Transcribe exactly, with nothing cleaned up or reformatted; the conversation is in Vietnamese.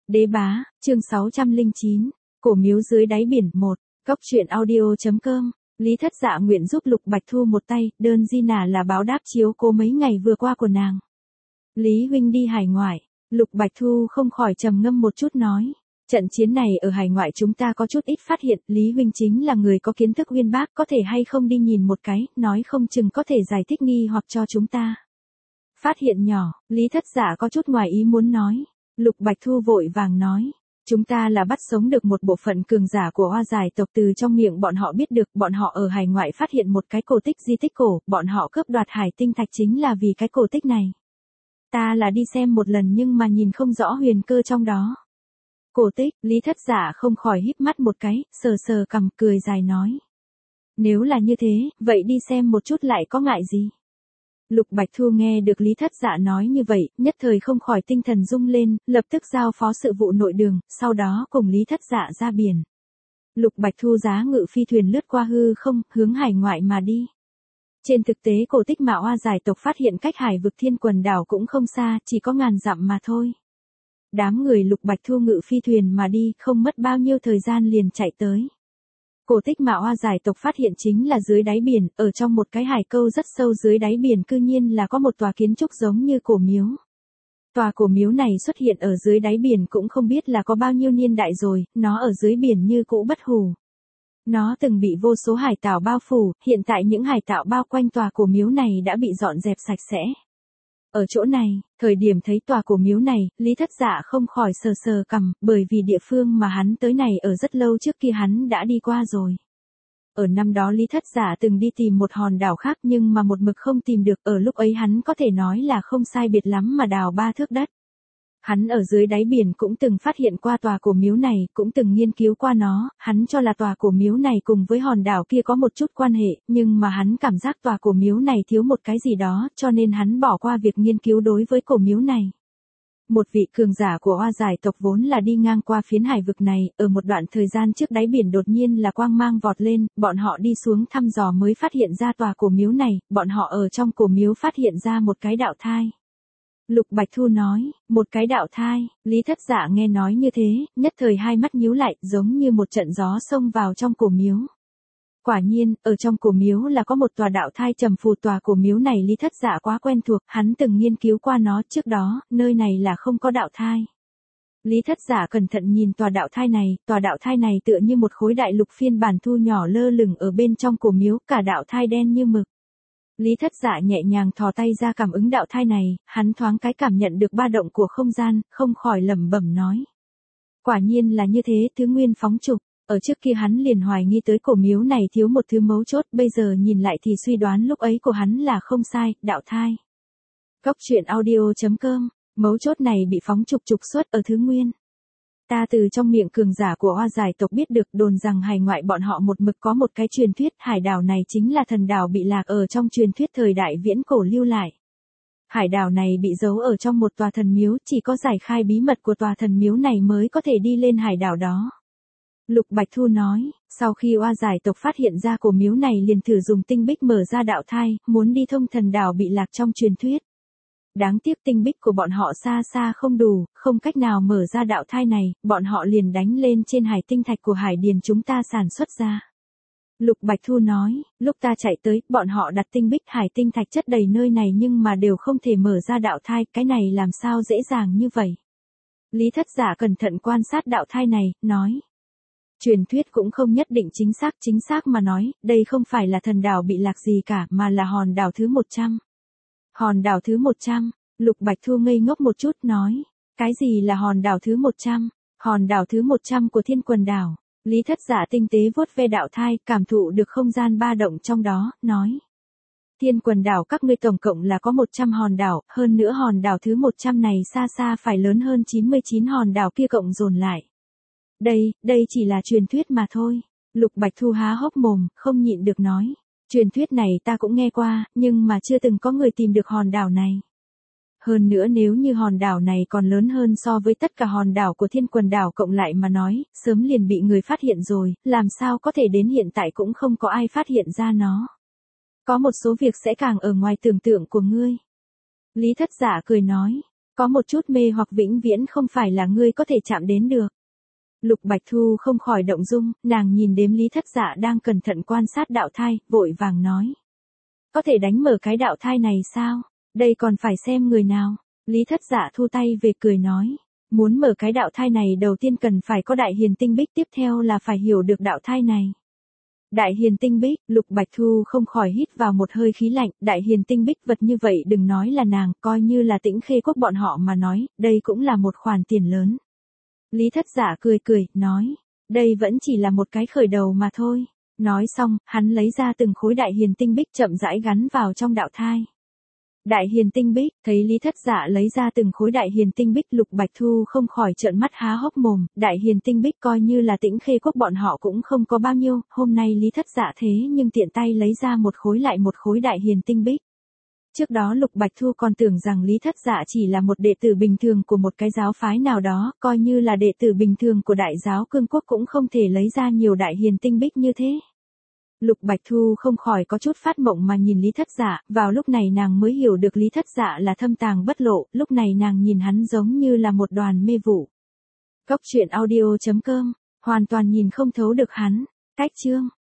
Đế bá, chương sáu trăm lẻ chín, cổ miếu dưới đáy biển một, cóc truyện audio.com, Lý Thất Dạ nguyện giúp Lục Bạch Thu một tay, đơn di nà là báo đáp chiếu cố mấy ngày vừa qua của nàng. Lý huynh đi hải ngoại, Lục Bạch Thu không khỏi trầm ngâm một chút nói. Trận chiến này ở hải ngoại chúng ta có chút ít phát hiện, Lý huynh chính là người có kiến thức uyên bác, có thể hay không đi nhìn một cái, nói không chừng có thể giải thích nghi hoặc cho chúng ta. Phát hiện nhỏ, Lý Thất Dạ có chút ngoài ý muốn nói. Lục Bạch Thu vội vàng nói, chúng ta là bắt sống được một bộ phận cường giả của Hoa Giải tộc, từ trong miệng bọn họ biết được, bọn họ ở hải ngoại phát hiện một cái cổ tích di tích cổ, bọn họ cướp đoạt hải tinh thạch chính là vì cái cổ tích này. Ta là đi xem một lần nhưng mà nhìn không rõ huyền cơ trong đó. Cổ tích, Lý Thất Dạ không khỏi híp mắt một cái, sờ sờ cằm cười dài nói. Nếu là như thế, vậy đi xem một chút lại có ngại gì? Lục Bạch Thu nghe được Lý Thất Dạ nói như vậy, nhất thời không khỏi tinh thần rung lên, lập tức giao phó sự vụ nội đường, sau đó cùng Lý Thất Dạ ra biển. Lục Bạch Thu giá ngự phi thuyền lướt qua hư không, hướng hải ngoại mà đi. Trên thực tế cổ tích mà Hoa Giải tộc phát hiện cách hải vực Thiên Quần đảo cũng không xa, chỉ có ngàn dặm mà thôi. Đám người Lục Bạch Thu ngự phi thuyền mà đi, không mất bao nhiêu thời gian liền chạy tới. Cổ tích mà Hoa Giải tộc phát hiện chính là dưới đáy biển, ở trong một cái hải câu rất sâu dưới đáy biển cư nhiên là có một tòa kiến trúc giống như cổ miếu. Tòa cổ miếu này xuất hiện ở dưới đáy biển cũng không biết là có bao nhiêu niên đại rồi, nó ở dưới biển như cũ bất hủ. Nó từng bị vô số hải tảo bao phủ, hiện tại những hải tảo bao quanh tòa cổ miếu này đã bị dọn dẹp sạch sẽ. Ở chỗ này, thời điểm thấy tòa cổ miếu này, Lý Thất Dạ không khỏi sờ sờ cằm, bởi vì địa phương mà hắn tới này ở rất lâu trước kia hắn đã đi qua rồi. Ở năm đó Lý Thất Dạ từng đi tìm một hòn đảo khác nhưng mà một mực không tìm được, ở lúc ấy hắn có thể nói là không sai biệt lắm mà đào ba thước đất. Hắn ở dưới đáy biển cũng từng phát hiện qua tòa cổ miếu này, cũng từng nghiên cứu qua nó, hắn cho là tòa cổ miếu này cùng với hòn đảo kia có một chút quan hệ, nhưng mà hắn cảm giác tòa cổ miếu này thiếu một cái gì đó, cho nên hắn bỏ qua việc nghiên cứu đối với cổ miếu này. Một vị cường giả của Hoa Giải tộc vốn là đi ngang qua phiến hải vực này, ở một đoạn thời gian trước đáy biển đột nhiên là quang mang vọt lên, bọn họ đi xuống thăm dò mới phát hiện ra tòa cổ miếu này, bọn họ ở trong cổ miếu phát hiện ra một cái đạo thai. Lục Bạch Thu nói, một cái đạo thai, Lý Thất Dạ nghe nói như thế, nhất thời hai mắt nhíu lại, giống như một trận gió xông vào trong cổ miếu. Quả nhiên, ở trong cổ miếu là có một tòa đạo thai trầm phù, tòa cổ miếu này Lý Thất Dạ quá quen thuộc, hắn từng nghiên cứu qua nó trước đó, nơi này là không có đạo thai. Lý Thất Dạ cẩn thận nhìn tòa đạo thai này, tòa đạo thai này tựa như một khối đại lục phiên bản thu nhỏ lơ lửng ở bên trong cổ miếu, cả đạo thai đen như mực. Lý Thất Dạ nhẹ nhàng thò tay ra cảm ứng đạo thai này, hắn thoáng cái cảm nhận được ba động của không gian, không khỏi lẩm bẩm nói. Quả nhiên là như thế, thứ nguyên phóng trục, ở trước kia hắn liền hoài nghi tới cổ miếu này thiếu một thứ mấu chốt, bây giờ nhìn lại thì suy đoán lúc ấy của hắn là không sai, đạo thai. Cóc truyện audio.com, mấu chốt này bị phóng trục trục xuất ở thứ nguyên. Ta từ trong miệng cường giả của Hoa Giải tộc biết được, đồn rằng hải ngoại bọn họ một mực có một cái truyền thuyết, hải đảo này chính là thần đảo bị lạc ở trong truyền thuyết thời đại viễn cổ lưu lại. Hải đảo này bị giấu ở trong một tòa thần miếu, chỉ có giải khai bí mật của tòa thần miếu này mới có thể đi lên hải đảo đó. Lục Bạch Thu nói, sau khi Hoa Giải tộc phát hiện ra cổ miếu này liền thử dùng tinh bích mở ra đạo thai, muốn đi thông thần đảo bị lạc trong truyền thuyết. Đáng tiếc tinh bích của bọn họ xa xa không đủ, không cách nào mở ra đạo thai này, bọn họ liền đánh lên trên hải tinh thạch của hải điền chúng ta sản xuất ra. Lục Bạch Thu nói, lúc ta chạy tới, bọn họ đặt tinh bích hải tinh thạch chất đầy nơi này nhưng mà đều không thể mở ra đạo thai, cái này làm sao dễ dàng như vậy. Lý Thất Dạ cẩn thận quan sát đạo thai này, nói. Truyền thuyết cũng không nhất định chính xác, chính xác mà nói, đây không phải là thần đảo bị lạc gì cả, mà là hòn đảo thứ một trăm. Hòn đảo thứ một trăm, Lục Bạch Thu ngây ngốc một chút nói, cái gì là hòn đảo thứ một trăm? Hòn đảo thứ một trăm của Thiên Quần đảo. Lý Thất Dạ tinh tế vuốt ve đạo thai, cảm thụ được không gian ba động trong đó, nói. Thiên Quần đảo các ngươi tổng cộng là có một trăm hòn đảo, hơn nữa hòn đảo thứ một trăm này xa xa phải lớn hơn chín mươi chín hòn đảo kia cộng dồn lại. Đây, đây chỉ là truyền thuyết mà thôi. Lục Bạch Thu há hốc mồm, không nhịn được nói. Truyền thuyết này ta cũng nghe qua, nhưng mà chưa từng có người tìm được hòn đảo này. Hơn nữa nếu như hòn đảo này còn lớn hơn so với tất cả hòn đảo của Thiên Quần đảo cộng lại mà nói, sớm liền bị người phát hiện rồi, làm sao có thể đến hiện tại cũng không có ai phát hiện ra nó. Có một số việc sẽ càng ở ngoài tưởng tượng của ngươi. Lý Thất Dạ cười nói, Có một chút mê hoặc vĩnh viễn không phải là ngươi có thể chạm đến được. Lục Bạch Thu không khỏi động dung, nàng nhìn đếm Lý Thất Dạ đang cẩn thận quan sát đạo thai, vội vàng nói. Có thể đánh mở cái đạo thai này sao? Đây còn phải xem người nào. Lý Thất Dạ thu tay về cười nói. Muốn mở cái đạo thai này đầu tiên cần phải có đại hiền tinh bích, tiếp theo là phải hiểu được đạo thai này. Đại hiền tinh bích, Lục Bạch Thu không khỏi hít vào một hơi khí lạnh, đại hiền tinh bích vật như vậy đừng nói là nàng, coi như là Tĩnh Khê Quốc bọn họ mà nói, đây cũng là một khoản tiền lớn. Lý Thất Dạ cười cười, nói, đây vẫn chỉ là một cái khởi đầu mà thôi. Nói xong, hắn lấy ra từng khối đại hiền tinh bích chậm rãi gắn vào trong đạo thai. Đại hiền tinh bích, thấy Lý Thất Dạ lấy ra từng khối đại hiền tinh bích, Lục Bạch Thu không khỏi trợn mắt há hốc mồm, đại hiền tinh bích coi như là Tĩnh Khê Quốc bọn họ cũng không có bao nhiêu, hôm nay Lý Thất Dạ thế nhưng tiện tay lấy ra một khối lại một khối đại hiền tinh bích. Trước đó Lục Bạch Thu còn tưởng rằng Lý Thất Dạ chỉ là một đệ tử bình thường của một cái giáo phái nào đó, coi như là đệ tử bình thường của đại giáo Cương Quốc cũng không thể lấy ra nhiều đại hiền tinh bích như thế. Lục Bạch Thu không khỏi có chút phát mộng mà nhìn Lý Thất Dạ, vào lúc này nàng mới hiểu được Lý Thất Dạ là thâm tàng bất lộ, lúc này nàng nhìn hắn giống như là một đoàn mê vụ. Cốc truyện audio chấm com, hoàn toàn nhìn không thấu được hắn. Cách chương